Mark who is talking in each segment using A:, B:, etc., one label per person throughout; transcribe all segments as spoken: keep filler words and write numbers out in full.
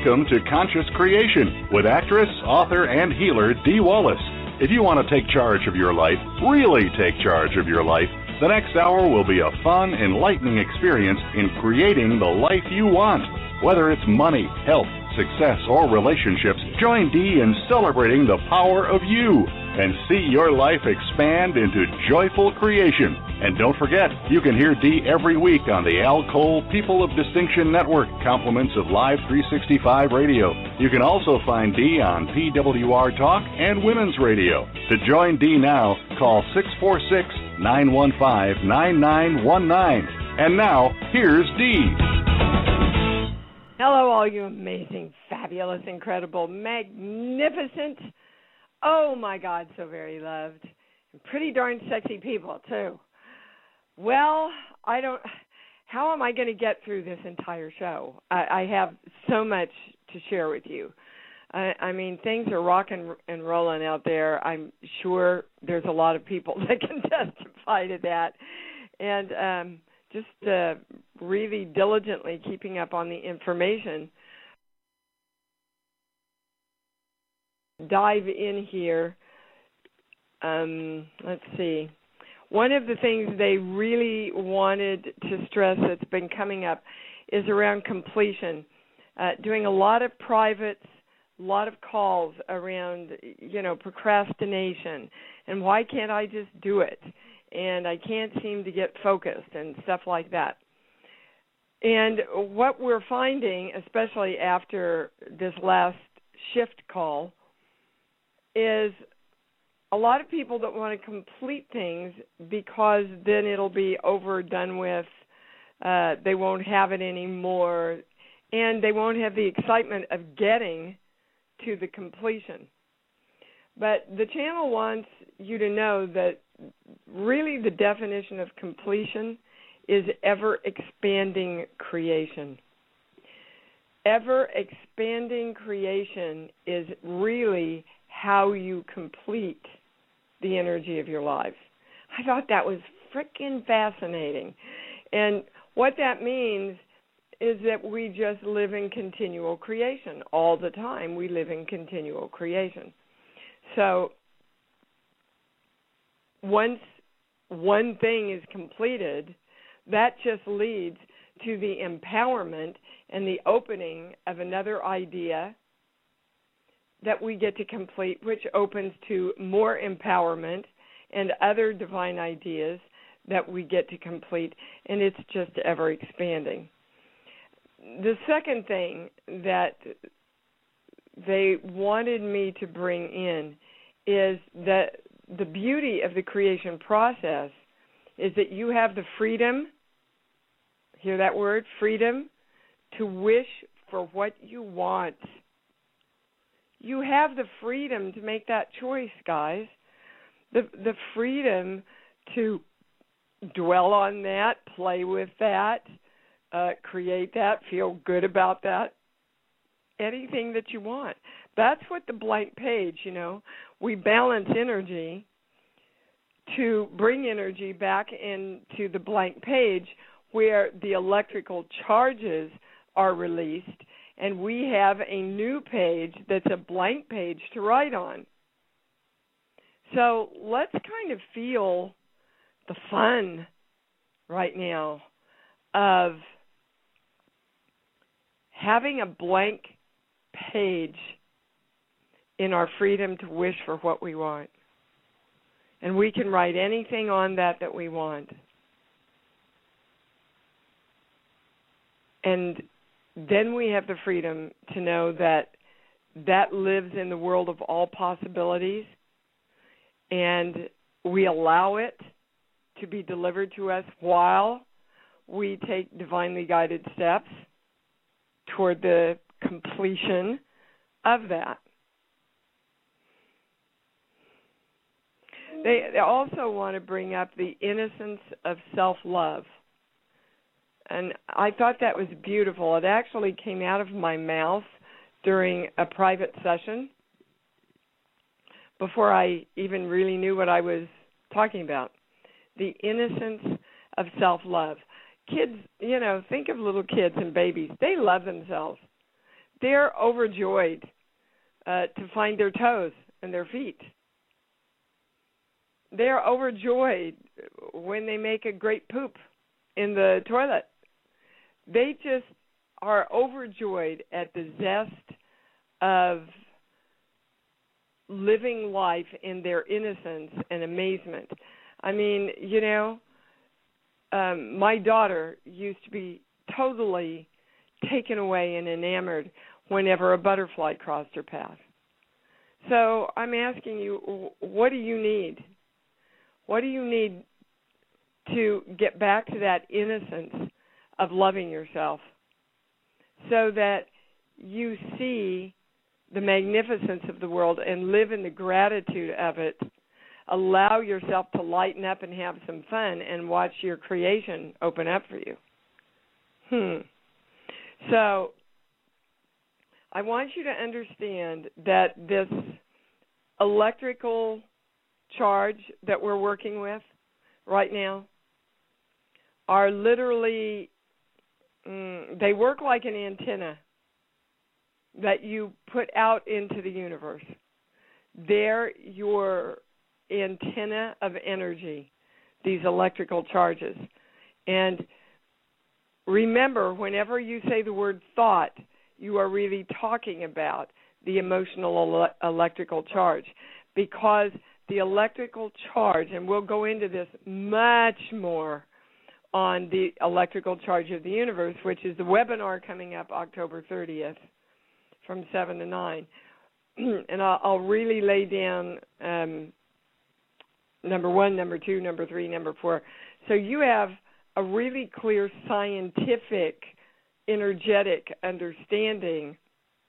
A: Welcome to Conscious Creation with actress, author, and healer Dee Wallace. If you want to take charge of your life, really take charge of your life, the next hour will be a fun, enlightening experience in creating the life you want. Whether it's money, health, success, or relationships, join Dee in celebrating the power of you and see your life expand into joyful creation. And don't forget, you can hear Dee every week on the Al Cole People of Distinction Network, compliments of Live three sixty-five Radio. You can also find Dee on P W R Talk and Women's Radio. To join Dee now, call six four six, nine one five, nine nine one nine. And now, here's Dee.
B: Hello, all you amazing, fabulous, incredible, magnificent, oh my God, so very loved, and pretty darn sexy people, too. Well, I don't, how am I going to get through this entire show? I, I have so much to share with you. I, I mean, things are rocking and rolling out there. I'm sure there's a lot of people that can testify to that. And um, just uh, really diligently keeping up on the information. Dive in here. Um, let's see. One of the things they really wanted to stress that's been coming up is around completion. Uh, doing a lot of privates, a lot of calls around, you know, procrastination and why can't I just do it? And I can't seem to get focused and stuff like that. And what we're finding, especially after this last shift call, is a lot of people that want to complete things because then it'll be over, done with, uh, they won't have it anymore, and they won't have the excitement of getting to the completion. But the channel wants you to know that really the definition of completion is ever-expanding creation. Ever-expanding creation is really how you complete the energy of your life. I thought that was freaking fascinating. And what that means is that we just live in continual creation. All the time we live in continual creation. So once one thing is completed, that just leads to the empowerment and the opening of another idea that we get to complete, which opens to more empowerment and other divine ideas that we get to complete, and it's just ever expanding. The second thing that they wanted me to bring in is that the beauty of the creation process is that you have the freedom, hear that word, freedom, to wish for what you want. You have the freedom to make that choice, guys. The the freedom to dwell on that, play with that, uh, create that, feel good about that, anything that you want. That's what the blank page, you know, we balance energy to bring energy back into the blank page where the electrical charges are released, and we have a new page that's a blank page to write on. So let's kind of feel the fun right now of having a blank page in our freedom to wish for what we want. And we can write anything on that that we want. And then we have the freedom to know that that lives in the world of all possibilities, and we allow it to be delivered to us while we take divinely guided steps toward the completion of that. They, they also want to bring up the innocence of self-love. And I thought that was beautiful. It actually came out of my mouth during a private session before I even really knew what I was talking about. The innocence of self-love. Kids, you know, think of little kids and babies. They love themselves. they're overjoyed uh, to find their toes and their feet. They're overjoyed when they make a great poop in the toilet. They just are overjoyed at the zest of living life in their innocence and amazement. I mean, you know, um, my daughter used to be totally taken away and enamored whenever a butterfly crossed her path. So I'm asking you, what do you need? What do you need to get back to that innocence of loving yourself so that you see the magnificence of the world and live in the gratitude of it? Allow yourself to lighten up and have some fun and watch your creation open up for you. Hmm. So I want you to understand that this electrical charge that we're working with right now are literally, mm, they work like an antenna that you put out into the universe. They're your antenna of energy, these electrical charges. And remember, whenever you say the word thought, you are really talking about the emotional ele- electrical charge, because the electrical charge, and we'll go into this much more on the electrical charge of the universe, which is the webinar coming up October thirtieth from seven to nine. And I'll, I'll really lay down um, number one, number two, number three, number four. So you have a really clear scientific, energetic understanding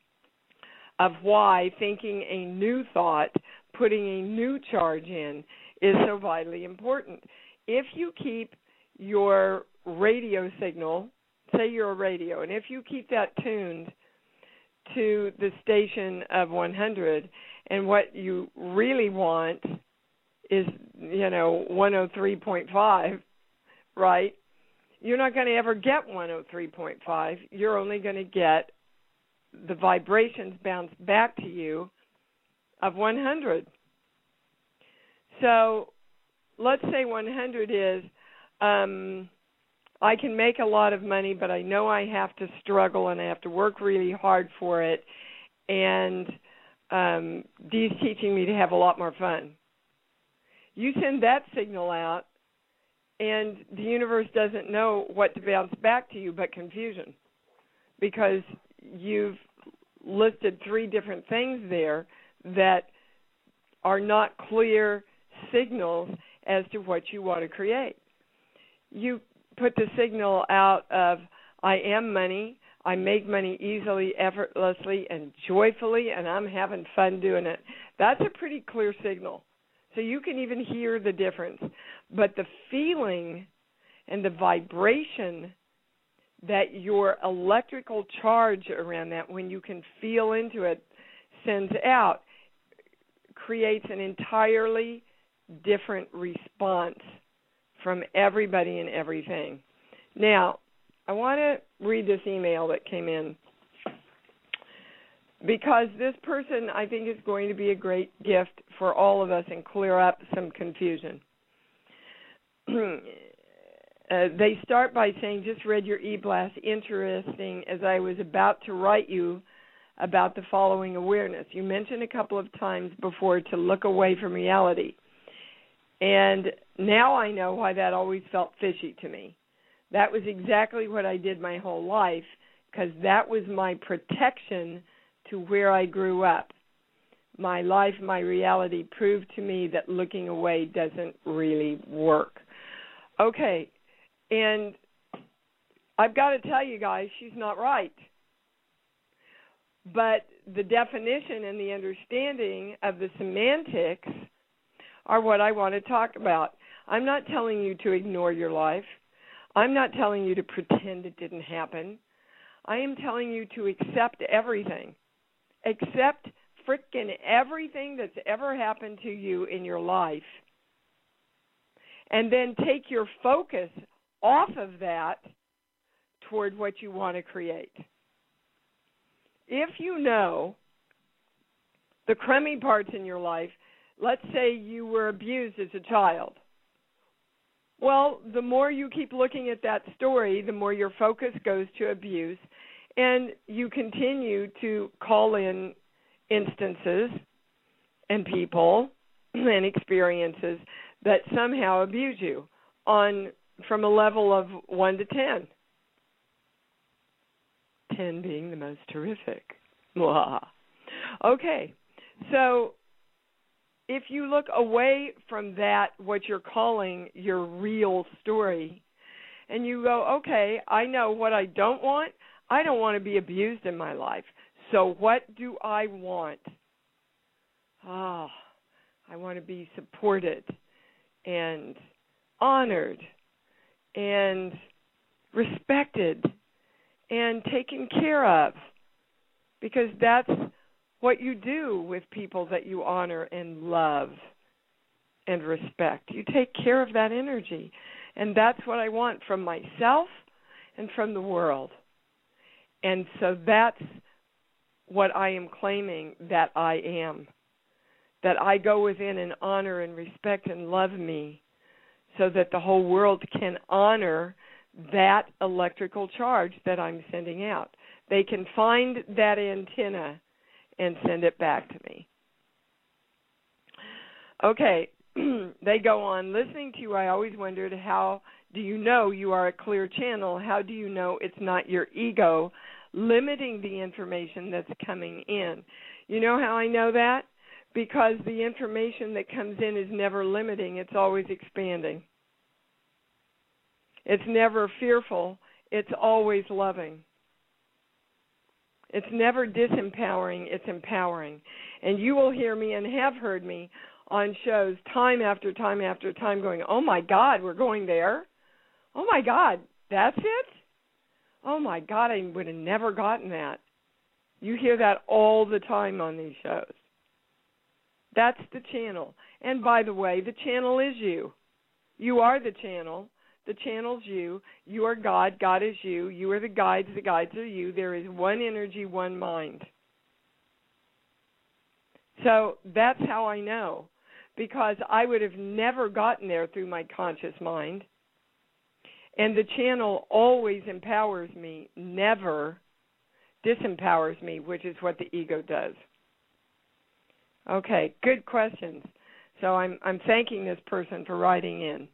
B: of why thinking a new thought, putting a new charge in, is so vitally important. If you keep your radio signal, say you're a radio, and if you keep that tuned to the station of one hundred, and what you really want is, you know, one oh three point five, right? You're not going to ever get one oh three point five. You're only going to get the vibrations bounce back to you of one hundred. So let's say one hundred is, um, I can make a lot of money, but I know I have to struggle and I have to work really hard for it. And um, Dee's teaching me to have a lot more fun. You send that signal out, and the universe doesn't know what to bounce back to you but confusion, because you've listed three different things there that are not clear signals as to what you want to create. You put the signal out of, I am money, I make money easily, effortlessly, and joyfully, and I'm having fun doing it. That's a pretty clear signal. So you can even hear the difference. But the feeling and the vibration that your electrical charge around that, when you can feel into it, sends out, creates an entirely different response from everybody and everything. Now, I want to read this email that came in, because this person, I think, is going to be a great gift for all of us and clear up some confusion. uh, they start by saying, just read your e-blast, interesting, as I was about to write you about the following awareness. You mentioned a couple of times before to look away from reality. And now I know why that always felt fishy to me. That was exactly what I did my whole life, because that was my protection to where I grew up. My life, my reality proved to me that looking away doesn't really work. Okay, and I've got to tell you guys, she's not right. But the definition and the understanding of the semantics are what I want to talk about. I'm not telling you to ignore your life. I'm not telling you to pretend it didn't happen. I am telling you to accept everything. Accept frickin' everything that's ever happened to you in your life. And then take your focus off of that toward what you want to create. if you know the crummy parts in your life, let's say you were abused as a child. Well, the more you keep looking at that story, the more your focus goes to abuse, and you continue to call in instances and people and experiences that somehow abuse you on from a level of one to ten. ten being the most terrific. Okay, so if you look away from that, what you're calling your real story, and you go, okay, I know what I don't want. I don't want to be abused in my life. So what do I want? Oh, I want to be supported and honored and respected and taken care of, because that's what you do with people that you honor and love and respect. You take care of that energy, and that's what I want from myself and from the world. And so that's what I am claiming that I am, that I go within and honor and respect and love me so that the whole world can honor that electrical charge that I'm sending out. They can find that antenna and send it back to me. Okay, they go on. Listening to you, I always wondered, how do you know you are a clear channel? How do you know it's not your ego limiting the information that's coming in? You know how I know that? Because the information that comes in is never limiting. It's always expanding. It's never fearful. It's always loving. It's never disempowering. It's empowering. And you will hear me and have heard me on shows time after time after time going, oh, my God, we're going there? Oh, my God, that's it? Oh, my God, I would have never gotten that. You hear that all the time on these shows. That's the channel. And by the way, the channel is you. You are the channel. The channel's you. You are God. God is you. You are the guides. The guides are you. There is one energy, one mind. So that's how I know, because I would have never gotten there through my conscious mind. And the channel always empowers me, never disempowers me, which is what the ego does. Okay, good questions. So I'm I'm thanking this person for writing in.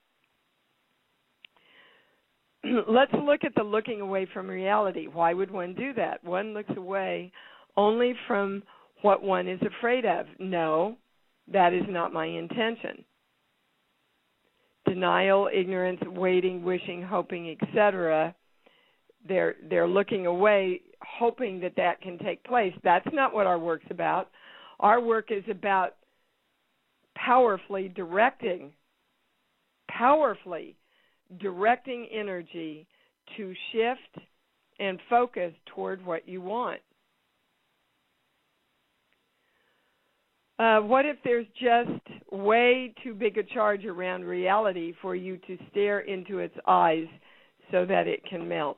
B: Let's look at the looking away from reality. Why would one do that? One looks away only from what one is afraid of. No, that is not my intention. Denial, ignorance, waiting, wishing, hoping, et cetera. They're they're looking away, hoping that that can take place. That's not what our work's about. Our work is about powerfully directing, powerfully directing energy to shift and focus toward what you want. Uh, what if there's just way too big a charge around reality for you to stare into its eyes so that it can melt?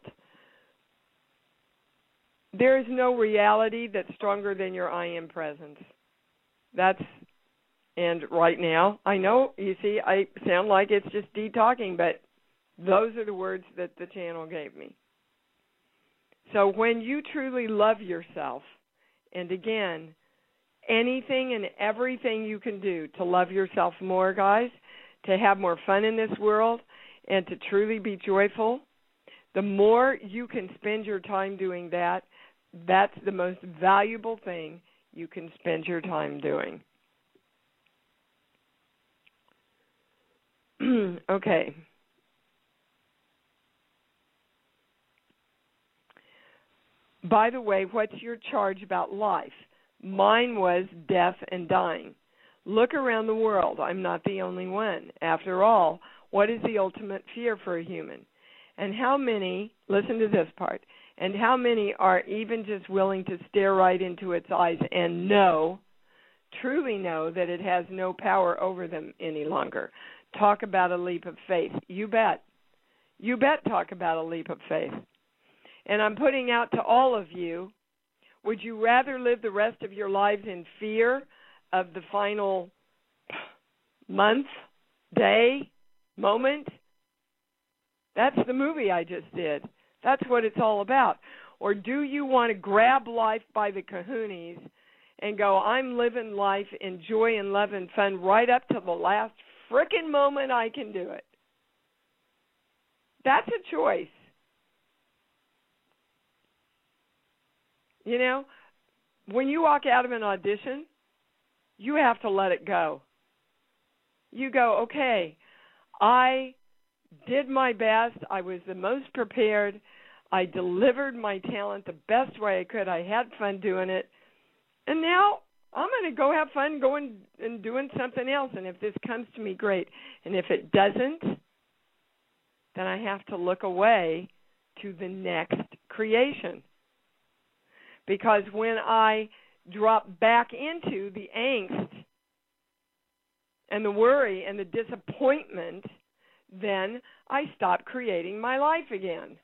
B: There is no reality that's stronger than your I am presence. That's, and right now, I know, you see, I sound like it's just de-talking, but those are the words that the channel gave me. So when you truly love yourself, and again, anything and everything you can do to love yourself more, guys, to have more fun in this world, and to truly be joyful, the more you can spend your time doing that, that's the most valuable thing you can spend your time doing. Okay. By the way, what's your charge about life? Mine was death and dying. Look around the world. I'm not the only one. After all, what is the ultimate fear for a human? And how many, listen to this part, and how many are even just willing to stare right into its eyes and know, truly know, that it has no power over them any longer? Talk about a leap of faith. You bet. You bet talk about a leap of faith. And I'm putting out to all of you, Would you rather live the rest of your lives in fear of the final month, day, moment? That's the movie I just did. That's what it's all about. Or do you want to grab life by the kahunas and go, I'm living life in joy and love and fun right up to the last frickin' moment I can do it? That's a choice. You know, when you walk out of an audition, you have to let it go. You go, okay, I did my best. I was the most prepared. I delivered my talent the best way I could. I had fun doing it. And now I'm going to go have fun going and doing something else. And if this comes to me, great. And if it doesn't, then I have to look away to the next creation. Because when I drop back into the angst and the worry and the disappointment, then I stop creating my life again.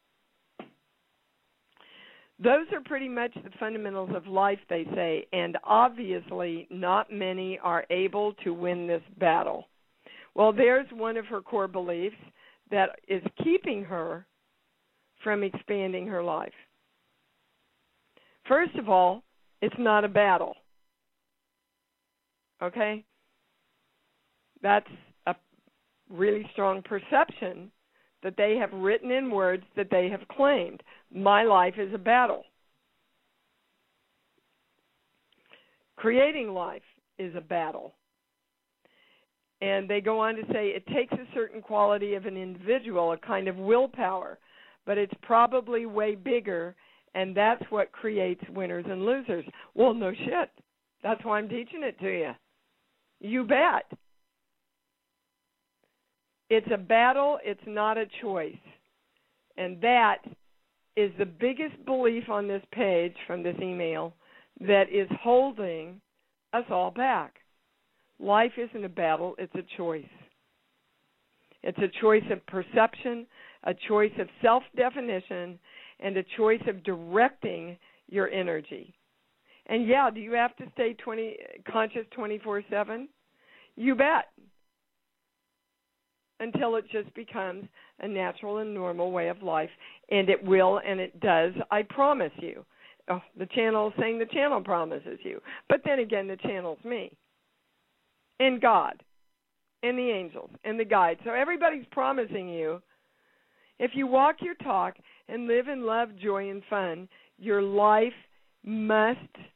B: Those are pretty much the fundamentals of life, they say, and obviously not many are able to win this battle. Well, there's one of her core beliefs that is keeping her from expanding her life. First of all, it's not a battle. Okay? That's a really strong perception that they have written in words that they have claimed. My life is a battle. Creating life is a battle. And they go on to say it takes a certain quality of an individual, a kind of willpower, but it's probably way bigger, and that's what creates winners and losers. Well, no shit. That's why I'm teaching it to you. You bet. It's a battle. It's not a choice. And that is the biggest belief on this page from this email that is holding us all back. Life isn't a battle. It's a choice. It's a choice of perception, a choice of self-definition, and a choice of directing your energy. And yeah, do you have to stay twenty conscious twenty-four seven? You bet. Until it just becomes a natural and normal way of life. And it will, and it does, I promise you. Oh, the channel is saying the channel promises you. But then again, the channel's me. And God. And the angels. And the guides. So everybody's promising you, if you walk your talk and live in love, joy, and fun, your life must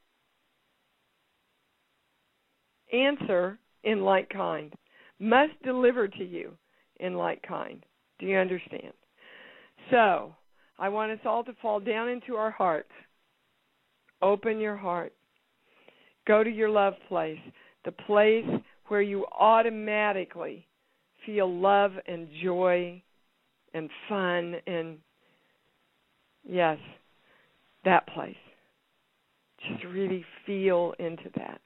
B: answer in like kind. Must deliver to you in like kind. Do you understand? So, I want us all to fall down into our hearts. Open your heart. Go to your love place, the place where you automatically feel love and joy and fun and, yes, that place. Just really feel into that.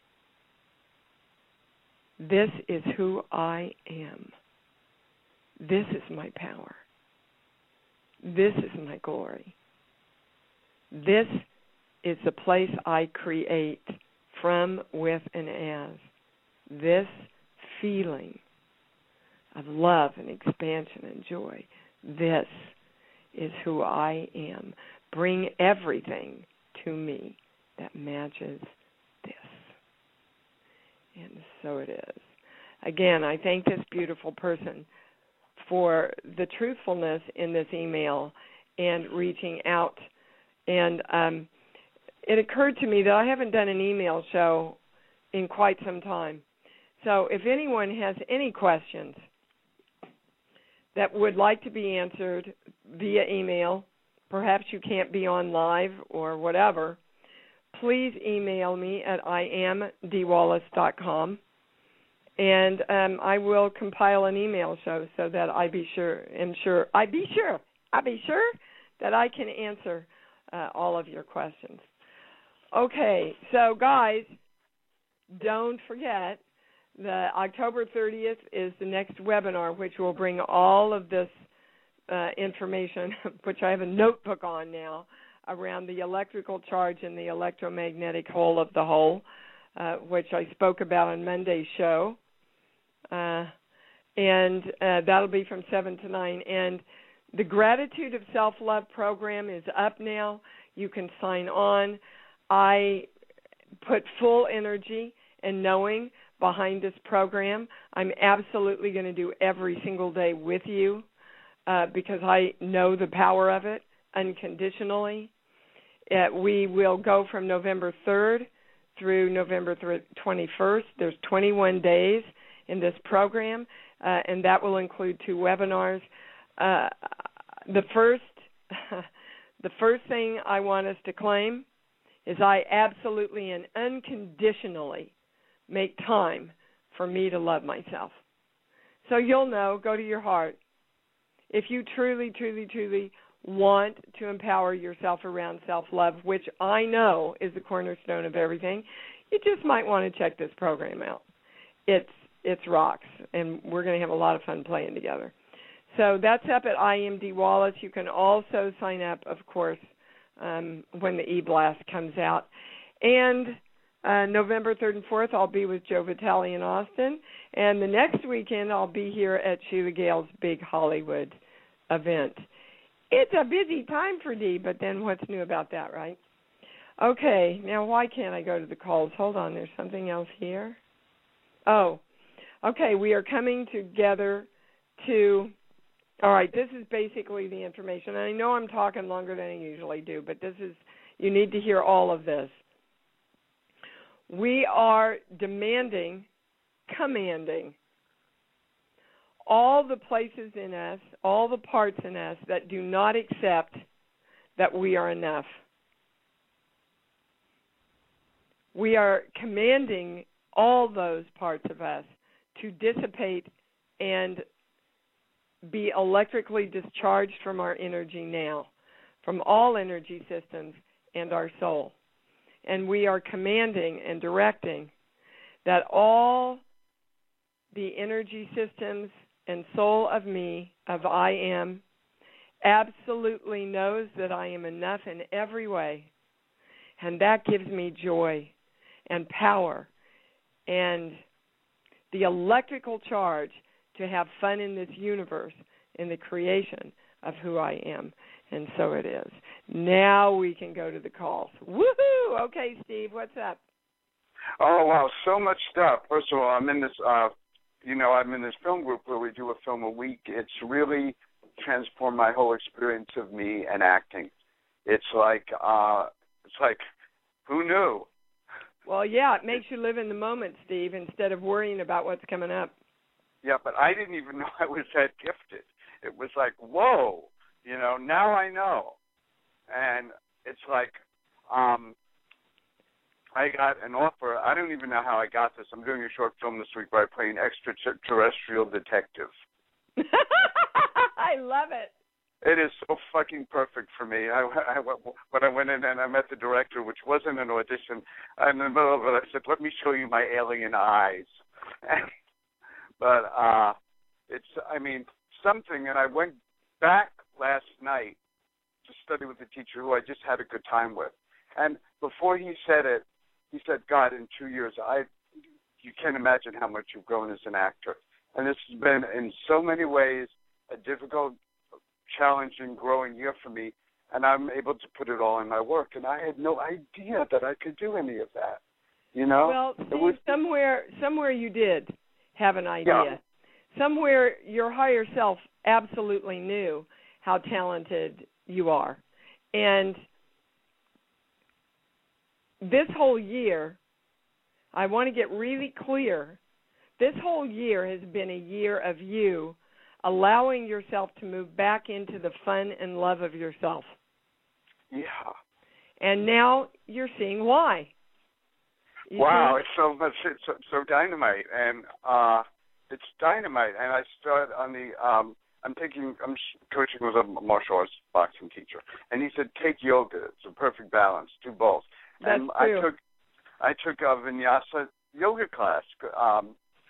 B: This is who I am. This is my power. This is my glory. This is the place I create from, with, and as. This feeling of love and expansion and joy. This is who I am. Bring everything to me that matches this. And so it is. Again, I thank this beautiful person for the truthfulness in this email and reaching out. And um, it occurred to me that I haven't done an email show in quite some time. So if anyone has any questions that would like to be answered via email, perhaps you can't be on live or whatever, please email me at i am d wallace dot com. And um, I will compile an email show so that I be sure, am sure, I be sure, I be sure that I can answer uh, all of your questions. Okay, so guys, don't forget the October thirtieth is the next webinar, which will bring all of this uh, information, which I have a notebook on now, around the electrical charge and the electromagnetic whole of the whole, uh, which I spoke about on Monday's show. Uh, and uh, that'll be from seven to nine. And the Gratitude of Self-Love program is up now. You can sign on. I put full energy and knowing behind this program. I'm absolutely going to do every single day with you uh, because I know the power of it unconditionally. Uh, we will go from November third through November twenty-first. There's twenty-one days in this program, uh, and that will include two webinars. Uh, the first, the first thing I want us to claim is I absolutely and unconditionally make time for me to love myself. So you'll know, go to your heart. If you truly, truly, truly want to empower yourself around self-love, which I know is the cornerstone of everything, you just might want to check this program out. It's it's rocks, and we're going to have a lot of fun playing together. So that's up at I M D Wallace. You can also sign up, of course, um, when the e-blast comes out. And uh, November third and fourth, I'll be with Joe Vitale in Austin. And the next weekend, I'll be here at Sheila Gale's big Hollywood event. It's a busy time for Dee, but then what's new about that, right? Okay, now why can't I go to the calls? Hold on, there's something else here. Oh, okay, we are coming together to, all right, this is basically the information. And I know I'm talking longer than I usually do, but this is, you need to hear all of this. We are demanding, commanding, all the places in us, all the parts in us that do not accept that we are enough. We are commanding all those parts of us to dissipate and be electrically discharged from our energy now, from all energy systems and our soul. And we are commanding and directing that all the energy systems and soul of me, of I am, absolutely knows that I am enough in every way. And that gives me joy and power and the electrical charge to have fun in this universe, in the creation of who I am. And so it is. Now we can go to the calls. Woohoo! Okay, Steve, what's up?
C: Oh, wow, so much stuff. First of all, I'm in this, uh, you know, I'm in this film group where we do a film a week. It's really transformed my whole experience of me and acting. It's like, uh, it's like, who knew?
B: Well, yeah, it makes you live in the moment, Steve, instead of worrying about what's coming up.
C: Yeah, but I didn't even know I was that gifted. It was like, whoa, you know, now I know. And it's like, um, I got an offer. I don't even know how I got this. I'm doing a short film this week where I play an extraterrestrial detective.
B: I love it.
C: It is so fucking perfect for me. I, I, when I went in and I met the director, which wasn't an audition, in the middle of it, I said, let me show you my alien eyes. But uh, it's, I mean, something, and I went back last night to study with a teacher who I just had a good time with. And before he said it, he said, God, in two years, I, you can't imagine how much you've grown as an actor. And this has been, in so many ways, a difficult, challenging, growing year for me, and I'm able to put it all in my work. And I had no idea that I could do any of that, you know?
B: Well, Steve, was, somewhere, somewhere you did have an idea.
C: Yeah.
B: Somewhere your higher self absolutely knew how talented you are. And this whole year, I want to get really clear, this whole year has been a year of you allowing yourself to move back into the fun and love of yourself.
C: Yeah.
B: And now you're seeing why. You
C: wow,
B: see?
C: it's so much, it's so, so dynamite, and uh, it's dynamite. And I start on the, um, I'm taking, I'm coaching with a martial arts boxing teacher, and he said, take yoga. It's a perfect balance. Do both.
B: That's
C: and
B: true.
C: I took, I took a vinyasa yoga class um,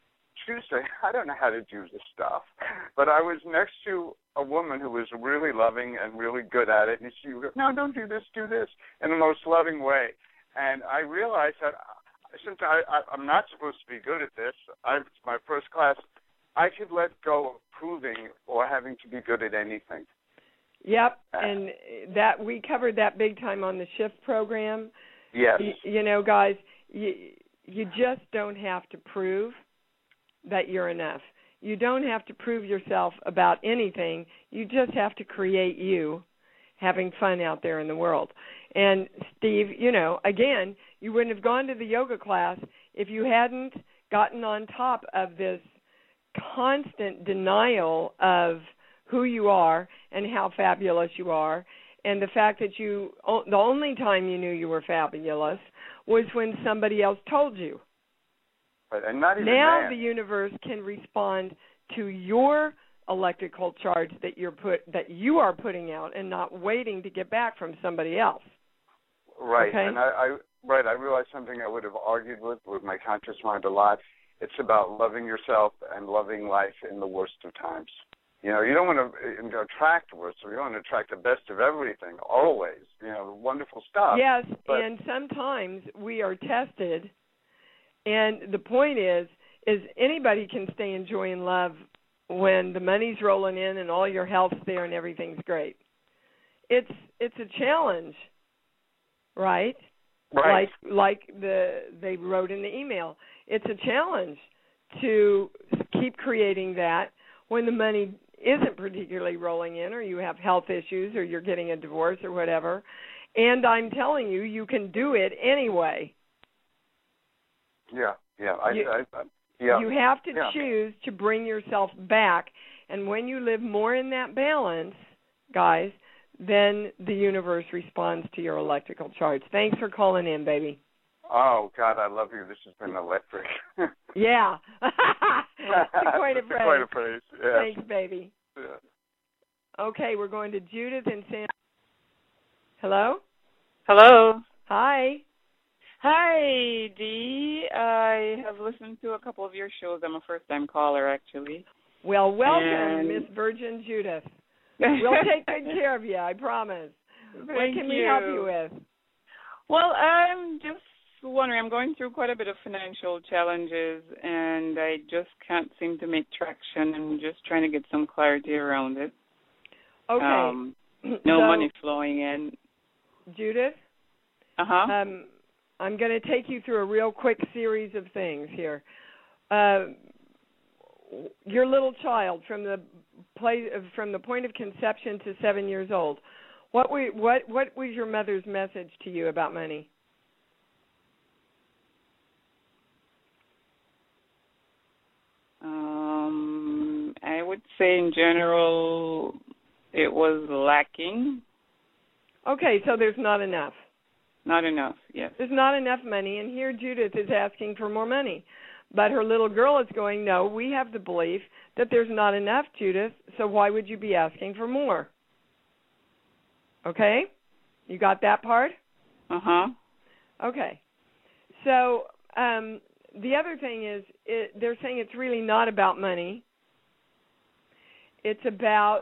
C: Tuesday. I don't know how to do this stuff. But I was next to a woman who was really loving and really good at it, and she would go, no, don't do this, do this, in the most loving way. And I realized that since I, I, I'm not supposed to be good at this, I, it's my first class, I could let go of proving or having to be good at anything.
B: Yep, and that we covered that big time on the SHIFT program.
C: Yes.
B: You, you know, guys, you, you just don't have to prove that you're enough. You don't have to prove yourself about anything. You just have to create you having fun out there in the world. And, Steve, you know, again, you wouldn't have gone to the yoga class if you hadn't gotten on top of this constant denial of who you are and how fabulous you are, and the fact that you, the only time you knew you were fabulous was when somebody else told you.
C: But, and not even
B: now
C: that.
B: The universe can respond to your electrical charge that you're put that you are putting out, and not waiting to get back from somebody else.
C: Right,
B: okay?
C: and I, I right, I realized something I would have argued with with my conscious mind a lot. It's about loving yourself and loving life in the worst of times. You know, you don't want to attract worse, so you want to attract the best of everything, always. You know, wonderful stuff.
B: Yes,
C: but,
B: and sometimes we are tested, and the point is, is anybody can stay in joy and love when the money's rolling in and all your health's there and everything's great. It's it's a challenge, right?
C: Right.
B: Like like the they wrote in the email. It's a challenge to keep creating that when the money isn't particularly rolling in, or you have health issues, or you're getting a divorce or whatever. And I'm telling you, you can do it anyway.
C: Yeah, yeah. I,
B: you,
C: I, I, yeah.
B: you have to
C: yeah.
B: choose to bring yourself back. And when you live more in that balance, guys, then the universe responds to your electrical charge. Thanks for calling in, baby.
C: Oh, God, I love you. This has been electric.
B: Yeah. It's quite a praise.
C: Quite a praise, yeah.
B: Thanks, baby.
C: Yeah.
B: Okay, we're going to Judith and Sam. Hello?
D: Hello.
B: Hi.
D: Hi, Dee. I have listened to a couple of your shows. I'm a first-time caller, actually.
B: Well, welcome,
D: and...
B: Miss Virgin Judith. We'll take good care of you, I promise.
D: Thank
B: what can
D: you.
B: we help you with?
D: Well, I'm just wondering, I'm going through quite a bit of financial challenges, and I just can't seem to make traction. I'm just trying to get some clarity around it.
B: Okay.
D: Um, no
B: so,
D: money flowing in.
B: Judith?
D: Uh-huh.
B: Um, I'm going to take you through a real quick series of things here. Uh, your little child, from the play, from the point of conception to seven years old, what we, what what was your mother's message to you about money?
D: Um, I would say in general it was lacking.
B: Okay, so there's not enough.
D: Not enough, yes.
B: There's not enough money, and here Judith is asking for more money. But her little girl is going, no, we have the belief that there's not enough, Judith, so why would you be asking for more? Okay? You got that part?
D: Uh-huh.
B: Okay. So um, the other thing is it, they're saying it's really not about money. It's about,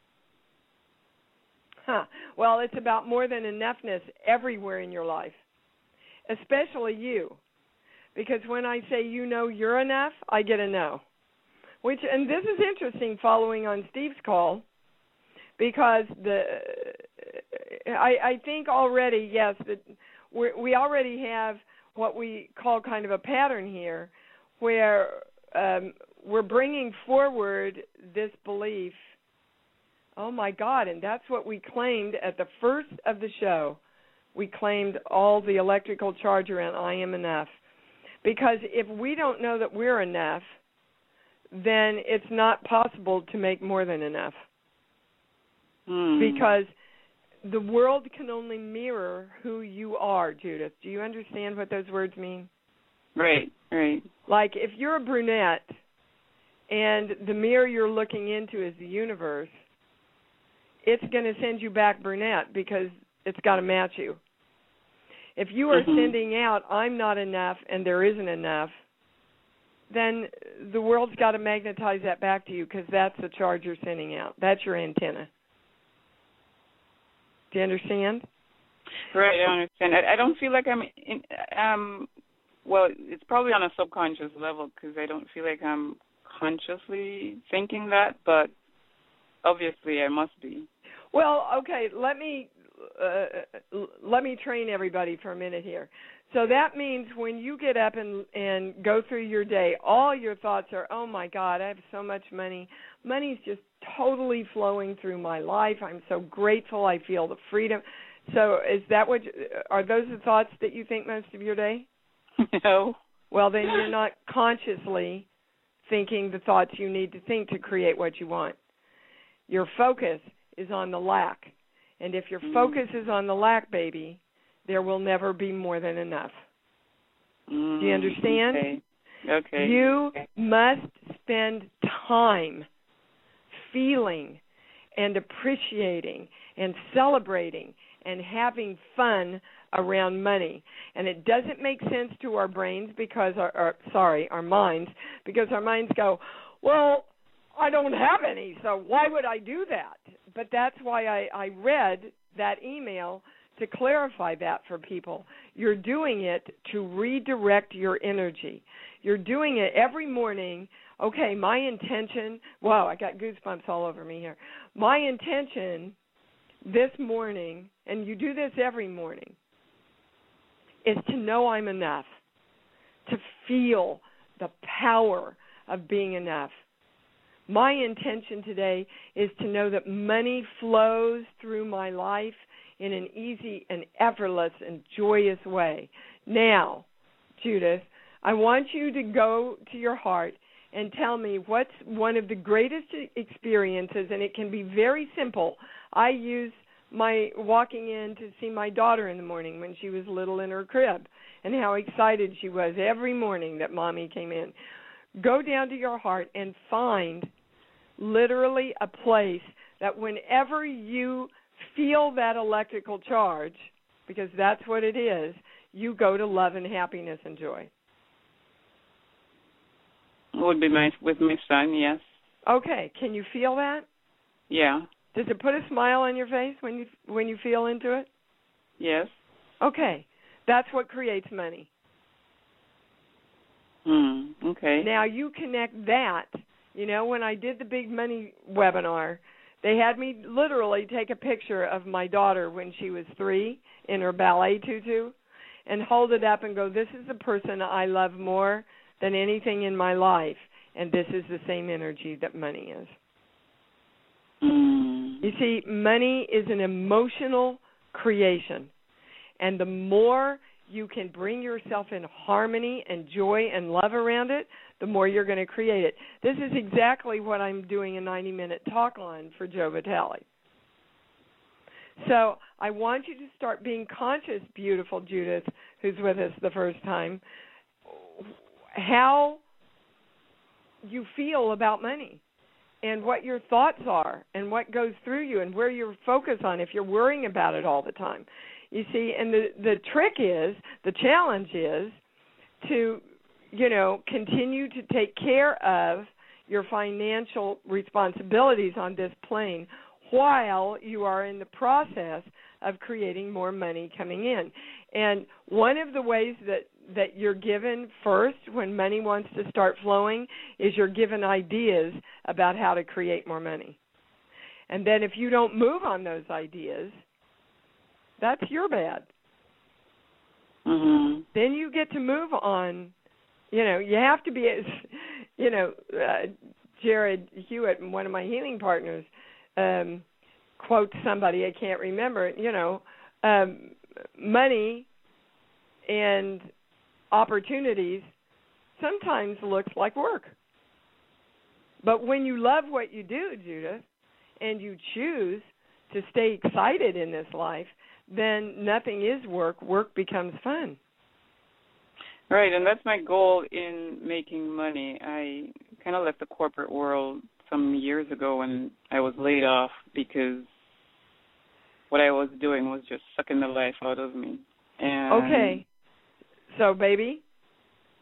B: huh, well, it's about more than enoughness everywhere in your life, especially you. Because when I say you know you're enough, I get a no. Which, and this is interesting following on Steve's call, because the I, I think already, yes, that we we already have what we call kind of a pattern here, where um, we're bringing forward this belief. Oh my God! And that's what we claimed at the first of the show. We claimed all the electrical charge around I am enough. Because if we don't know that we're enough, then it's not possible to make more than enough.
D: Hmm.
B: Because the world can only mirror who you are, Judith. Do you understand what those words mean?
D: Right, right.
B: Like if you're a brunette and the mirror you're looking into is the universe, it's going to send you back brunette because it's got to match you. If you are
D: mm-hmm.
B: sending out, I'm not enough and there isn't enough, then the world's got to magnetize that back to you, because that's the charge you're sending out. That's your antenna. Do you understand?
D: Right, I understand. I, I don't feel like I'm in, um, well, it's probably on a subconscious level, because I don't feel like I'm consciously thinking that, but obviously I must be.
B: Well, okay, let me uh, let me train everybody for a minute here. So that means when you get up and and go through your day, all your thoughts are, oh my God, I have so much money. Money's just totally flowing through my life. I'm so grateful. I feel the freedom. So is that what, are those the thoughts that you think most of your day?
D: No.
B: Well, then you're not consciously thinking the thoughts you need to think to create what you want. Your focus is on the lack. And if your
D: mm.
B: focus is on the lack, baby, there will never be more than enough.
D: Mm,
B: Do you understand?
D: Okay. Okay.
B: You must spend time feeling and appreciating and celebrating and having fun around money. And it doesn't make sense to our brains because our, our sorry, our minds, because our minds go, well, I don't have any, so why would I do that? But that's why I, I read that email to clarify that for people. You're doing it to redirect your energy. You're doing it every morning. Okay, my intention, wow, I got goosebumps all over me here. My intention this morning, and you do this every morning, is to know I'm enough, to feel the power of being enough. My intention today is to know that money flows through my life in an easy and effortless and joyous way. Now, Judith, I want you to go to your heart and tell me what's one of the greatest experiences, and it can be very simple. I use my walking in to see my daughter in the morning when she was little in her crib, and how excited she was every morning that Mommy came in. Go down to your heart and find literally a place that whenever you feel that electrical charge, because that's what it is, you go to love and happiness and joy.
D: Would be my, with my son, yes.
B: Okay, can you feel that?
D: Yeah.
B: Does it put a smile on your face when you when you feel into it?
D: Yes.
B: Okay, that's what creates money.
D: Hmm. Okay.
B: Now you connect that. You know, when I did the Big Money webinar, they had me literally take a picture of my daughter when she was three in her ballet tutu and hold it up and go, this is the person I love more than anything in my life, and this is the same energy that money is.
D: Mm.
B: You see, money is an emotional creation, and the more you can bring yourself in harmony and joy and love around it, the more you're going to create it. This is exactly what I'm doing a ninety-minute talk on for Joe Vitale. So I want you to start being conscious, beautiful Judith, who's with us the first time, how you feel about money and what your thoughts are and what goes through you and where you're focused on if you're worrying about it all the time. You see, and the, the trick is, the challenge is to, you know, continue to take care of your financial responsibilities on this plane while you are in the process of creating more money coming in. And one of the ways that, that you're given first when money wants to start flowing is you're given ideas about how to create more money. And then if you don't move on those ideas, that's your bad.
D: Mm-hmm.
B: Then you get to move on. You know, you have to be, as, you know, uh, Jared Hewitt, one of my healing partners, um, quotes somebody, I can't remember, you know, um, money and opportunities sometimes looks like work. But when you love what you do, Judith, and you choose to stay excited in this life, then nothing is work. Work becomes fun.
D: Right, and that's my goal in making money. I kind of left the corporate world some years ago when I was laid off because what I was doing was just sucking the life out of me. And
B: okay. So, baby,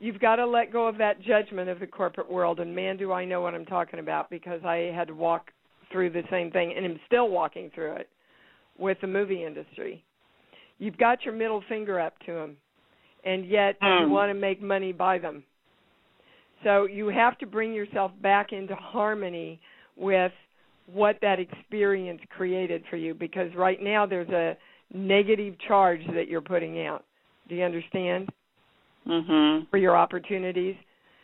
B: you've got to let go of that judgment of the corporate world. And, man, do I know what I'm talking about, because I had to walk through the same thing, and I'm still walking through it with the movie industry. You've got your middle finger up to them, and yet mm. you want to make money by them. So you have to bring yourself back into harmony with what that experience created for you, because right now there's a negative charge that you're putting out. Do you understand?
D: Mm-hmm.
B: For your opportunities.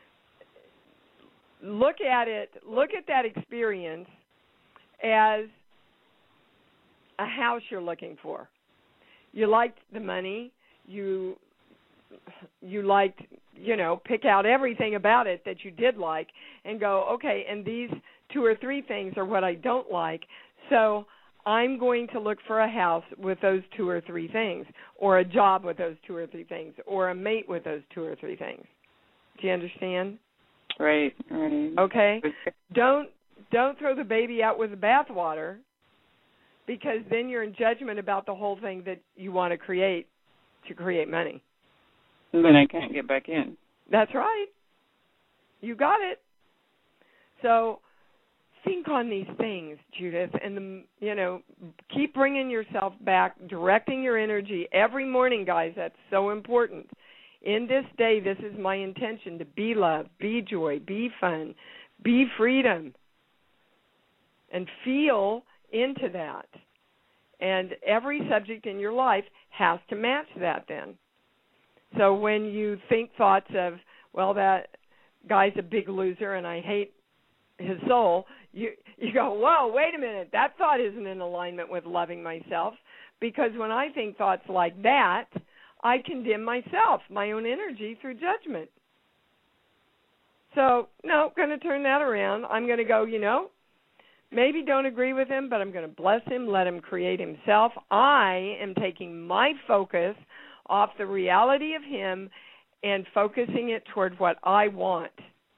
B: Look at it, look at that experience as a house you're looking for. You liked the money, you you liked, you know, pick out everything about it that you did like and go, okay, and these two or three things are what I don't like, so I'm going to look for a house with those two or three things, or a job with those two or three things, or a mate with those two or three things. Do you understand?
D: Right, right.
B: Okay? Don't don't throw the baby out with the bathwater, because then you're in judgment about the whole thing that you want to create to create money.
D: And then I can't get back in.
B: That's right. You got it. So think on these things, Judith, and, the, you know, keep bringing yourself back, directing your energy every morning, guys. That's so important. In this day, this is my intention, to be love, be joy, be fun, be freedom, and feel into that. And every subject in your life has to match that then. So when you think thoughts of, well, that guy's a big loser and I hate his soul, you you go, whoa, wait a minute, that thought isn't in alignment with loving myself, because when I think thoughts like that, I condemn myself, my own energy, through judgment. So, no, going to turn that around. I'm going to go, you know, maybe don't agree with him, but I'm going to bless him, let him create himself. I am taking my focus off the reality of him and focusing it toward what I want.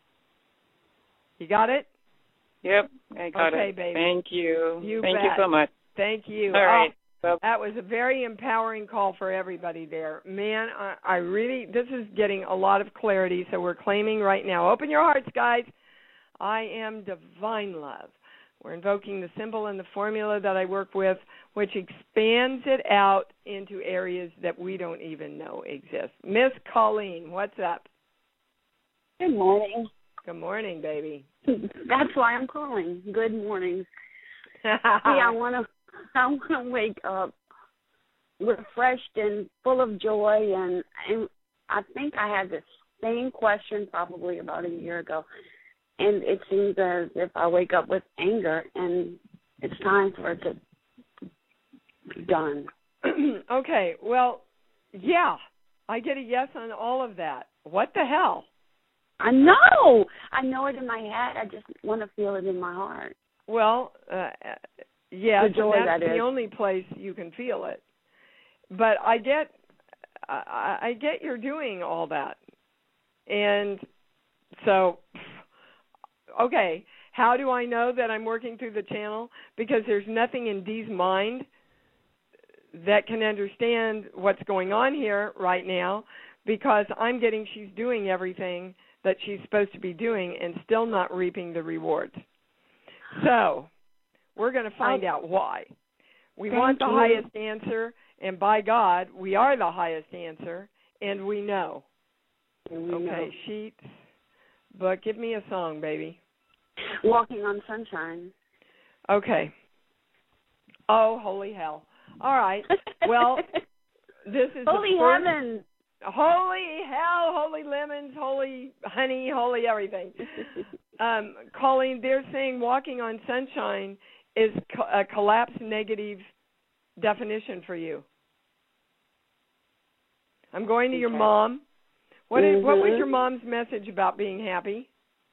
B: You got it?
D: Yep, I got
B: okay,
D: it.
B: Baby.
D: Thank you.
B: You
D: Thank
B: bet.
D: you so much.
B: Thank you.
D: All right.
B: Oh, that was a very empowering call for everybody there. Man, I, I really, this is getting a lot of clarity, so we're claiming right now. Open your hearts, guys. I am divine love. We're invoking the symbol and the formula that I work with, which expands it out into areas that we don't even know exist. Miss Colleen, what's up?
E: Good morning.
B: Good morning, baby.
E: That's why I'm calling. Good morning. Yeah, I want to. I want to wake up refreshed and full of joy, and, and I think I had the same question probably about a year ago, and it seems as if I wake up with anger, and it's time for it to be done.
B: Okay, well, yeah, I get a yes on all of that. What the hell?
E: I know. I know it in my head. I just want to feel it in my heart.
B: Well, uh, yeah,
E: the joy,
B: that's
E: that
B: the
E: is.
B: only place you can feel it. But I get, I, I get you're doing all that, and so, okay. How do I know that I'm working through the channel? Because there's nothing in Dee's mind that can understand what's going on here right now, because I'm getting she's doing everything that she's supposed to be doing and still not reaping the rewards. So we're going to find out why. We
E: Thank
B: want the
E: you.
B: highest answer, and by God, we are the highest answer, and we know.
E: And we
B: okay,
E: know.
B: Sheets, but give me a song, baby.
E: Walking on Sunshine.
B: Okay. Oh, holy hell. All right. Well, this is
E: holy
B: the first,
E: heaven.
B: Holy hell, holy lemons, holy honey, holy everything. um, Colleen, they're saying walking on sunshine is co- a collapse negative definition for you. I'm going to your
E: Okay.
B: mom. What,
E: mm-hmm.
B: is, what was your mom's message about being happy?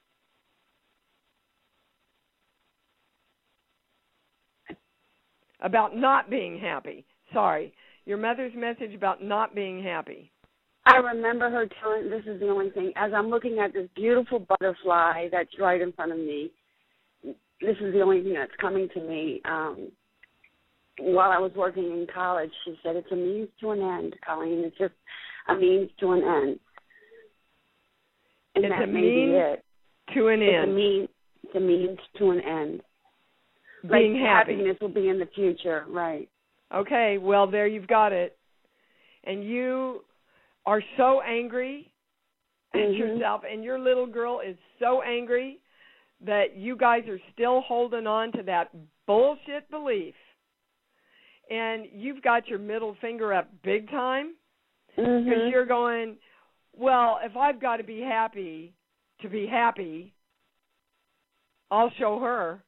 B: About not being happy. Sorry. Your mother's message about not being happy.
E: I remember her telling, this is the only thing, as I'm looking at this beautiful butterfly that's right in front of me, this is the only thing that's coming to me. Um, while I was working in college, she said, it's a means to an end, Colleen. It's just a means to an end. And
B: it's
E: that
B: a
E: may
B: means
E: be it.
B: to an
E: It's
B: end.
E: a mean, it's a means to an end.
B: Being
E: like
B: happy.
E: Happiness will be in the future, right.
B: Okay, well, there you've got it. And you are so angry at
E: mm-hmm.
B: yourself, and your little girl is so angry that you guys are still holding on to that bullshit belief. And you've got your middle finger up big time because
E: mm-hmm.
B: you're going, well, if I've got to be happy to be happy, I'll show her.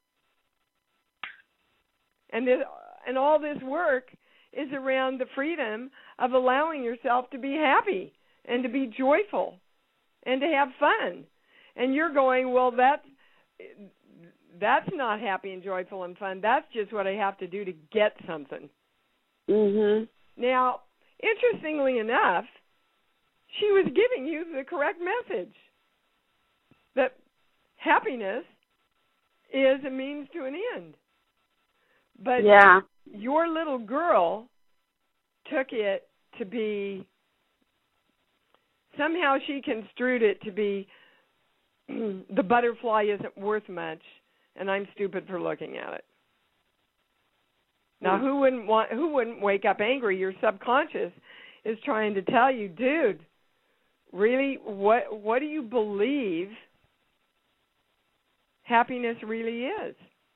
B: And this, and all this work is around the freedom of allowing yourself to be happy and to be joyful and to have fun. And you're going, well, that's, that's not happy and joyful and fun. That's just what I have to do to get something.
E: Mm-hmm.
B: Now, interestingly enough, she was giving you the correct message, that happiness is a means to an end. But
E: yeah.
B: your little girl took it to be, somehow she construed it to be, the butterfly isn't worth much, and I'm stupid for looking at it. Now, who wouldn't want? Who wouldn't wake up angry? Your subconscious is trying to tell you, dude, really, what what do you believe happiness really is?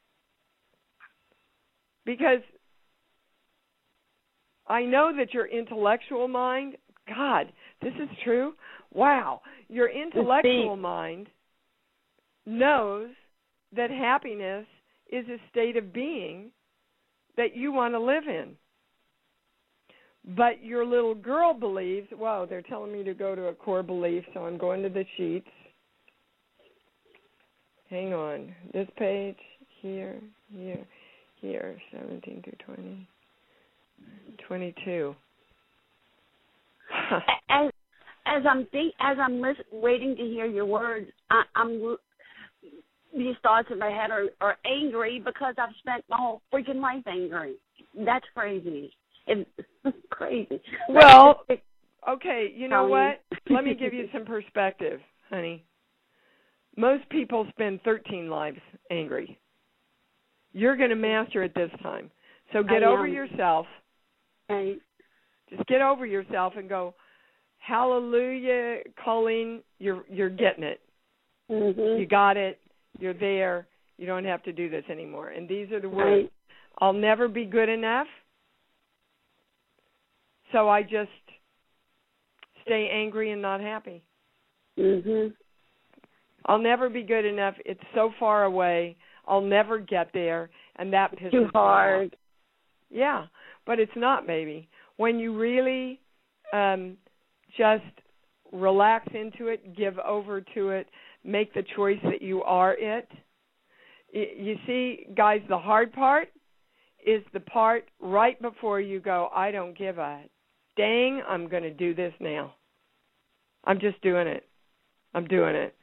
B: Because I know that your intellectual mind, God, this is true. Wow, your intellectual mind knows that happiness is a state of being that you want to live in. But your little girl believes, whoa, they're telling me to go to a core belief, so I'm going to the sheets. Hang on. This page, here, here, here, seventeen through twenty, twenty-two.
E: as as I'm think, as I'm listen, waiting to hear your words, I, I'm these thoughts in my head are, are angry because I've spent my whole freaking life angry. That's crazy. It's crazy.
B: Well, okay, you know what? Let me give you some perspective, honey. Most people spend thirteen lives angry. You're going to master it this time. So get over yourself.
E: Right.
B: Just get over yourself and go, hallelujah, Colleen, you're you're getting it.
E: Mm-hmm.
B: You got it. You're there. You don't have to do this anymore. And these are the words. Right. I'll never be good enough, so I just stay angry and not happy.
E: Mm-hmm.
B: I'll never be good enough. It's so far away. I'll never get there, and that pisses
E: Too hard.
B: me off. Yeah, but it's not, baby. When you really um, just relax into it, give over to it, make the choice that you are it. You see, guys, the hard part is the part right before you go, I don't give a dang, I'm going to do this now. I'm just doing it. I'm doing it.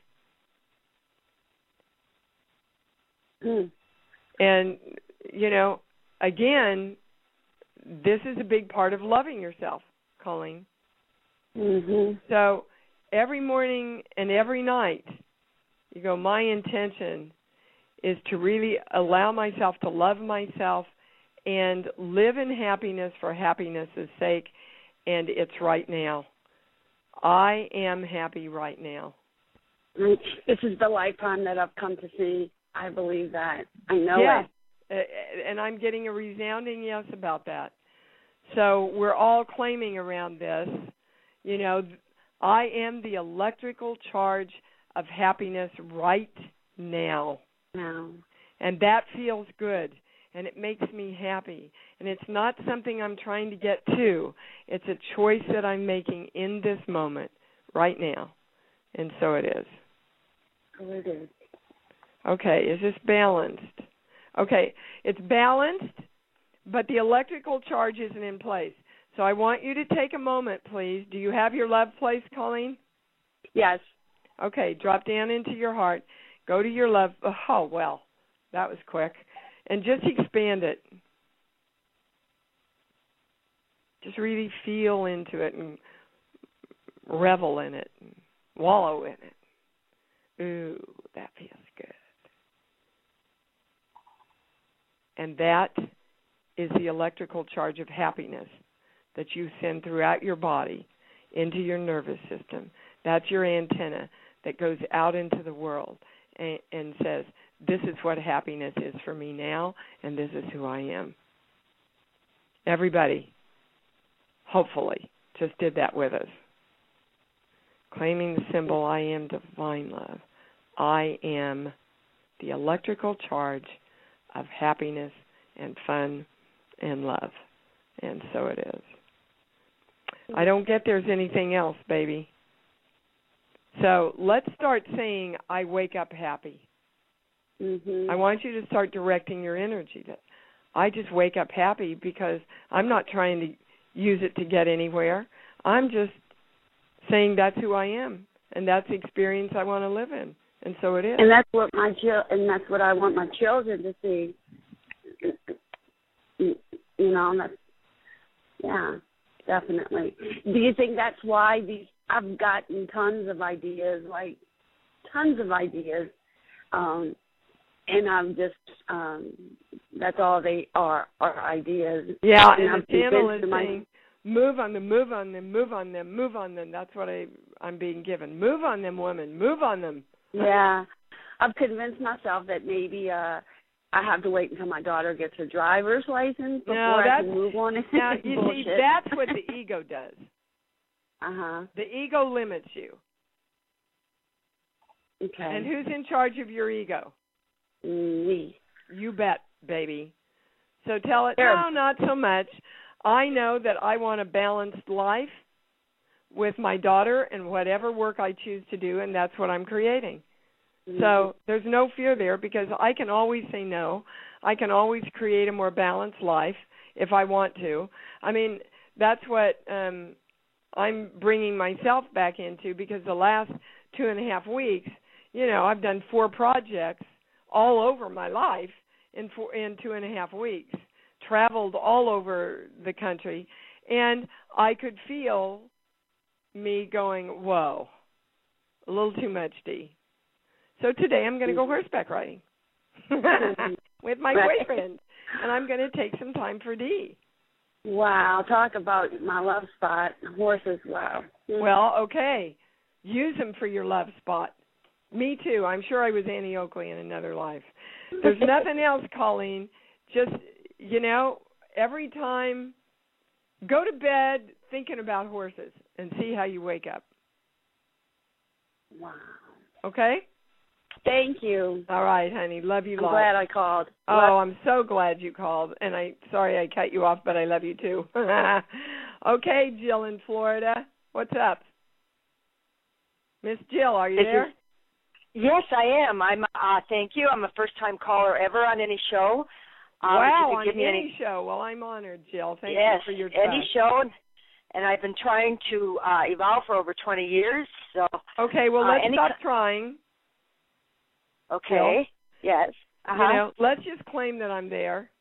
E: Mm.
B: And, you know, again, this is a big part of loving yourself, Colleen.
E: Mm-hmm.
B: So every morning and every night, you go, my intention is to really allow myself to love myself and live in happiness for happiness' sake, and it's right now. I am happy right now.
E: This is the lifetime that I've come to see. I believe that. I know
B: yeah.
E: it.
B: And I'm getting a resounding yes about that. So we're all claiming around this, you know, I am the electrical charge of happiness right now.
E: Now.
B: And that feels good, and it makes me happy. And it's not something I'm trying to get to. It's a choice that I'm making in this moment, right now. And so it is.
E: So it is.
B: Okay, is this balanced? Okay, it's balanced, but the electrical charge isn't in place. So I want you to take a moment, please. Do you have your love place, Colleen?
E: Yes.
B: Okay, drop down into your heart. Go to your love. Oh, well, that was quick. And just expand it. Just really feel into it and revel in it and wallow in it. Ooh, that feels good. And that is the electrical charge of happiness that you send throughout your body into your nervous system. That's your antenna that goes out into the world and, and says, this is what happiness is for me now, and this is who I am. Everybody, hopefully, just did that with us. Claiming the symbol, I am divine love. I am the electrical charge of happiness and fun and love. And so it is. I don't get there's anything else, baby. So let's start saying, I wake up happy.
E: Mm-hmm.
B: I want you to start directing your energy to, I just wake up happy because I'm not trying to use it to get anywhere. I'm just saying that's who I am, and that's the experience I want to live in, and so it is.
E: And that's what my chil- and that's what I want my children to see. You know, that's, yeah, definitely. Do you think that's why these? I've gotten tons of ideas, like tons of ideas, um, and I'm just um, that's all they are are ideas.
B: Yeah,
E: and,
B: and
E: I'm
B: the channel is
E: my,
B: saying, move on them, move on them, move on them, move on them. That's what I, I'm being given. Move on them, woman, move on them.
E: Yeah, I've convinced myself that maybe uh, I have to wait until my daughter gets her driver's license before
B: no,
E: I can move on.
B: Now, you see, that's what the ego does.
E: Uh-huh.
B: The ego limits you.
E: Okay.
B: And who's in charge of your ego?
E: Me.
B: You bet, baby. So tell it,
E: Sure.
B: no, not so much. I know that I want a balanced life with my daughter and whatever work I choose to do, and that's what I'm creating. Mm-hmm. So there's no fear there because I can always say no. I can always create a more balanced life if I want to. I mean, that's what um, I'm bringing myself back into because the last two and a half weeks, you know, I've done four projects all over my life in four, in two and a half weeks, traveled all over the country, and I could feel me going, whoa, a little too much, Dee. So today I'm going to go horseback riding with my boyfriend, and I'm going to take some time for Dee.
E: Wow, talk about my love spot, horses, wow.
B: Well, okay, use them for your love spot. Me too. I'm sure I was Annie Oakley in another life. There's nothing else, Colleen. Just, you know, every time, go to bed thinking about horses and see how you wake up.
E: Wow.
B: Okay?
E: Thank you.
B: All right, honey. Love you.
E: I'm
B: lots.
E: glad I called.
B: Oh,
E: love-
B: I'm so glad you called. And I sorry I cut you off, but I love you too. Okay, Jill in Florida. What's up? Miss Jill, are you
F: this
B: there?
F: Is, yes, I am. I'm. Uh, thank you. I'm a first-time caller ever on any show. Um,
B: wow, on
F: give me
B: any,
F: any
B: show. Well, I'm honored, Jill. Thank
F: yes,
B: you for your
F: any
B: trust.
F: show. And, and I've been trying to uh, evolve for over twenty years. So
B: okay, well,
F: uh,
B: let's
F: any,
B: stop trying.
F: Okay. Jill. Yes. Uh-huh.
B: You know, let's just claim that I'm there.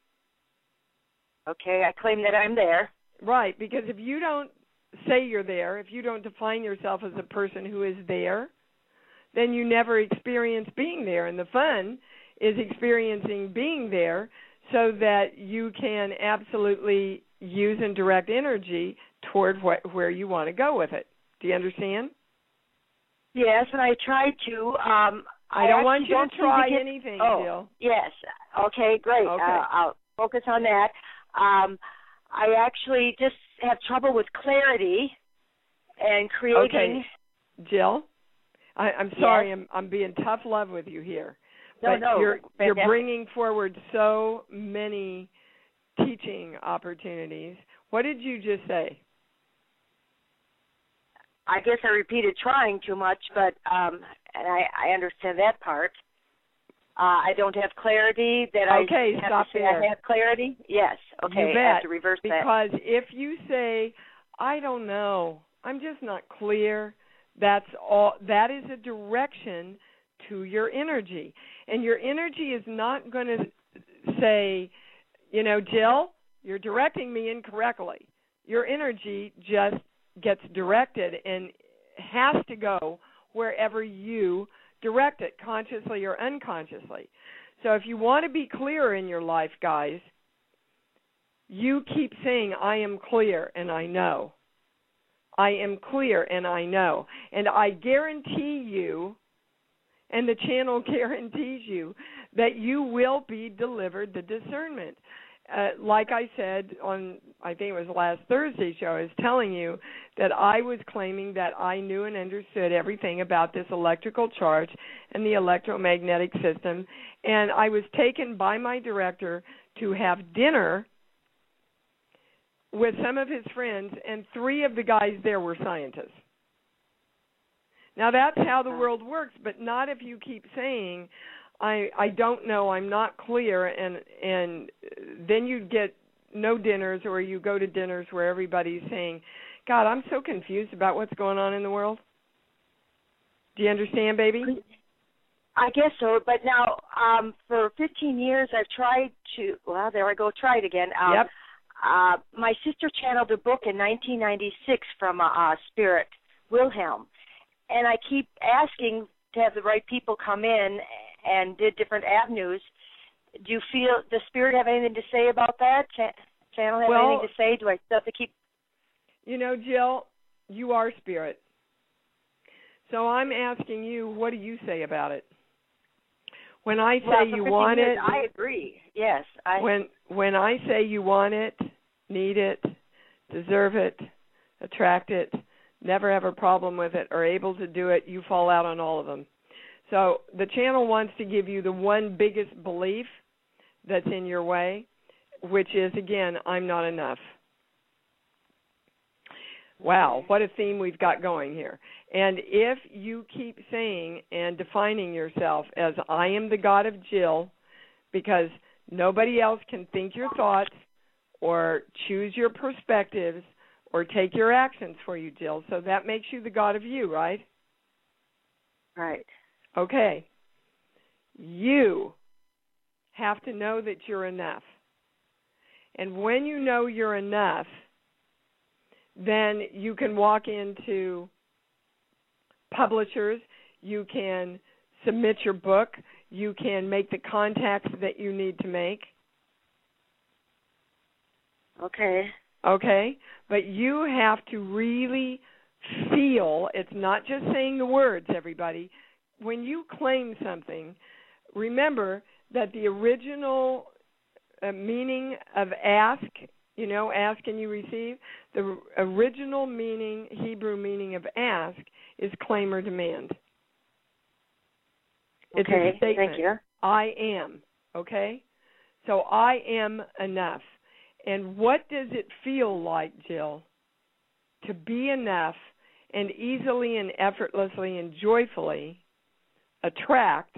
F: Okay, I claim that I'm there.
B: Right, because if you don't say you're there, if you don't define yourself as a person who is there, then you never experience being there. And the fun is experiencing being there so that you can absolutely use and direct energy toward what, where you want to go with it. Do you understand?
F: Yes, and I tried to. Um,
B: I don't want you
F: don't
B: to try
F: to get,
B: anything,
F: oh,
B: Jill.
F: Yes. Okay, great.
B: Okay.
F: Uh, I'll focus on that. Um, I actually just have trouble with clarity and creating.
B: Okay, Jill, I, I'm sorry,
F: yes.
B: I'm, I'm being tough love with you here.
F: No,
B: but
F: no.
B: You're,
F: fantastic.
B: you're bringing forward so many teaching opportunities. What did you just say?
F: I guess I repeated trying too much, but um, and I, I understand that part. Uh, I don't have clarity that
B: okay,
F: I have
B: stop
F: to say
B: there.
F: I have clarity. Yes, okay,
B: you bet,
F: I have to reverse
B: because
F: that.
B: Because if you say, I don't know, I'm just not clear, that's all. That is a direction to your energy. And your energy is not going to say, you know, Jill, you're directing me incorrectly. Your energy just gets directed and has to go wherever you direct it consciously or unconsciously. So if you want to be clear in your life, guys, you keep saying, I am clear and I know. I am clear and I know. And I guarantee you, and the channel guarantees you, that you will be delivered the discernment. Uh, like I said on, I think it was last Thursday's show, I was telling you that I was claiming that I knew and understood everything about this electrical charge and the electromagnetic system, and I was taken by my director to have dinner with some of his friends, and three of the guys there were scientists. Now, that's how the world works, but not if you keep saying, I I don't know, I'm not clear, and and then you get no dinners, or you go to dinners where everybody's saying, God, I'm so confused about what's going on in the world. Do you understand, baby?
F: I guess so, but now um, for fifteen years I've tried to, well, there I go, try it again. Um,
B: yep.
F: Uh, my sister channeled a book in nineteen ninety-six from a, a spirit, Wilhelm, and I keep asking to have the right people come in and did different avenues. Do you feel, does Spirit have anything to say about that? Ch- Channel have
B: well,
F: anything to say? Do I still have to keep?
B: You know, Jill, you are Spirit. So I'm asking you, what do you say about it? When I say
F: well,
B: you want
F: years,
B: it,
F: I agree. Yes, I.
B: When when I say you want it, need it, deserve it, attract it, never have a problem with it, are able to do it, you fall out on all of them. So the channel wants to give you the one biggest belief that's in your way, which is, again, I'm not enough. Wow, what a theme we've got going here. And if you keep saying and defining yourself as I am the God of Jill, because nobody else can think your thoughts or choose your perspectives or take your actions for you, Jill, so that makes you the God of you, right?
F: Right.
B: Okay. You have to know that you're enough. And when you know you're enough, then you can walk into publishers, you can submit your book, you can make the contacts that you need to make.
F: Okay.
B: Okay? But you have to really feel, it's not just saying the words, everybody. When you claim something, remember that the original uh, meaning of ask, you know, ask and you receive, the original meaning, Hebrew meaning of ask, is claim or demand. It's
F: okay,
B: a statement.
F: thank you.
B: I am, okay? So I am enough. And what does it feel like, Jill, to be enough and easily and effortlessly and joyfully attract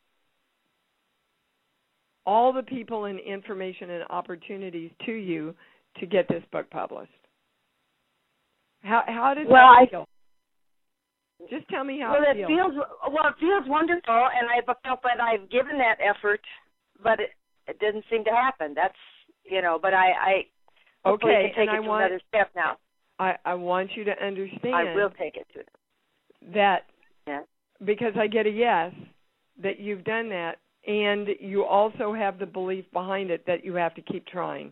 B: all the people and information and opportunities to you to get this book published? How how does
F: well,
B: that
F: I,
B: feel? Just tell me how
F: well,
B: it
F: it
B: feels.
F: feels. Well, it feels wonderful, and I felt that I've given that effort, but it, it didn't seem to happen. That's, you know, but I, I hopefully
B: okay,
F: can take
B: and
F: it
B: I
F: to
B: want,
F: another step now.
B: I, I want you to understand
F: I will take it to
B: that
F: yeah.
B: because I get a yes, that you've done that, and you also have the belief behind it that you have to keep trying.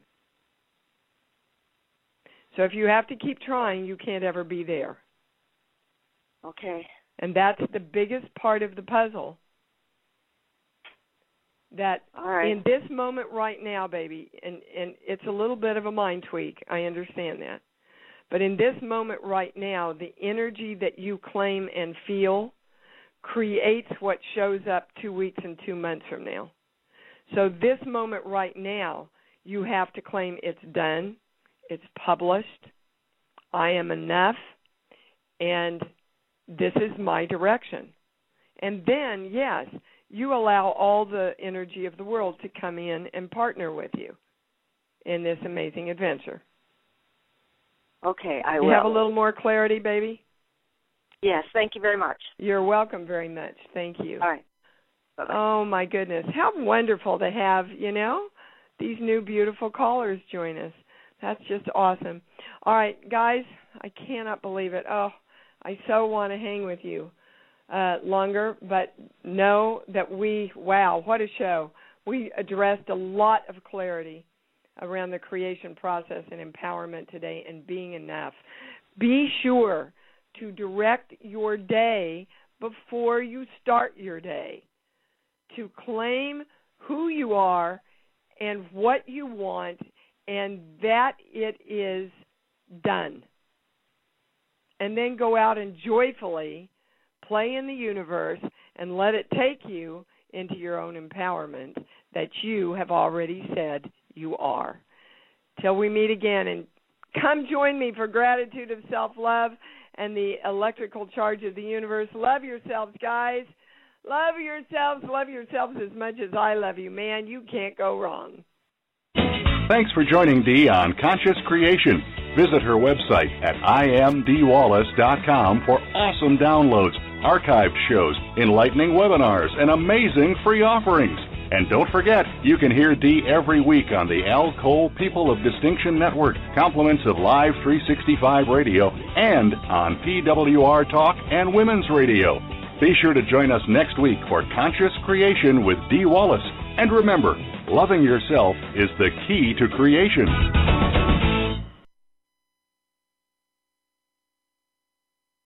B: So if you have to keep trying, you can't ever be there.
F: Okay.
B: And that's the biggest part of the puzzle. That
F: All right.
B: in this moment right now, baby, and, and it's a little bit of a mind tweak, I understand that. But in this moment right now, the energy that you claim and feel creates what shows up two weeks and two months from now. So this moment right now, you have to claim it's done, it's published, I am enough, and this is my direction. And then, yes, you allow all the energy of the world to come in and partner with you in this amazing adventure.
F: Okay, I
B: you
F: will.
B: You have a little more clarity, baby?
F: Yes, thank you very much.
B: You're welcome very much. Thank you.
F: All right. Bye-bye.
B: Oh, my goodness. How wonderful to have, you know, these new beautiful callers join us. That's just awesome. All right, guys, I cannot believe it. Oh, I so want to hang with you. uh, longer, but know that we, wow, what a show. We addressed a lot of clarity around the creation process and empowerment today and being enough. Be sure to direct your day before you start your day, to claim who you are and what you want, and that it is done. And then go out and joyfully play in the universe and let it take you into your own empowerment that you have already said you are. Till we meet again, and come join me for Gratitude of Self-Love and the electrical charge of the universe. Love yourselves, guys. Love yourselves. Love yourselves as much as I love you. Man, you can't go wrong.
A: Thanks for joining Dee on Conscious Creation. Visit her website at I am Dee Wallace dot com for awesome downloads, archived shows, enlightening webinars, and amazing free offerings. And don't forget, you can hear Dee every week on the Al Cole People of Distinction Network, compliments of Live three sixty-five Radio, and on P W R Talk and Women's Radio. Be sure to join us next week for Conscious Creation with Dee Wallace. And remember, loving yourself is the key to creation.